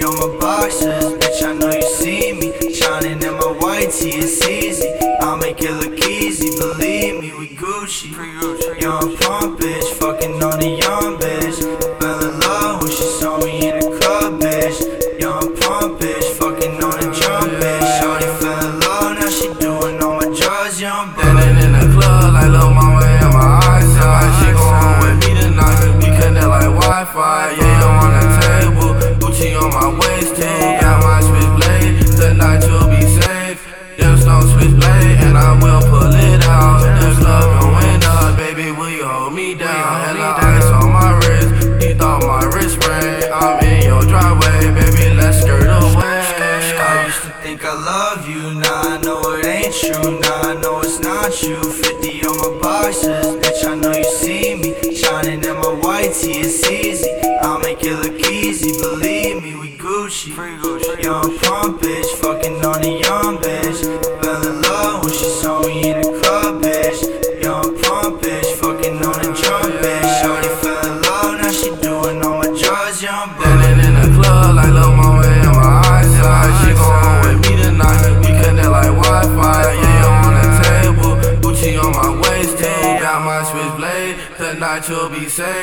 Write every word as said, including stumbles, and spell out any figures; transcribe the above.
fifty on my boxes, bitch, I know you see me shining in my white tee, it's easy. I'll make it look easy, believe me, we Gucci. Young pump bitch, fucking on a young bitch. Fell in love when she saw me in the club, bitch. Young pump bitch, fucking on a jump bitch. Shorty fell in love, now she doing all my drugs, young bitch. Standing in the club like lil' mama in my eyesight. She go home with me tonight, we connect like Wi-Fi. Yeah, I'm on the table, Gucci on my waist, too. Got my switchblade, tonight you'll be safe. Just don't switchblade, and I will pull it out. This love going up, baby, will you hold me down? Hella ice on my wrist, you thought my wrist ring. I'm in your driveway, baby, let's skirt away. I used to think I love you, now I know it ain't true. Now I know it's not you. Fifty on my boxes, bitch, I know you see me shining in my white tee, it's easy. I'll make it look easy, believe me, we Gucci. Young pump bitch, fucking on a young bitch. Fell in love when she saw me in the club, bitch. Young pump bitch, fucking on a jump bitch. Shorty fell in love, now she doing all my drugs, young bitch. Standing in the club like lil' mama in my eyesight. She go home with me tonight, we connect like Wi-Fi. Yeah, I'm on the table, Gucci on my waist, too. Got my switchblade, tonight you'll be safe.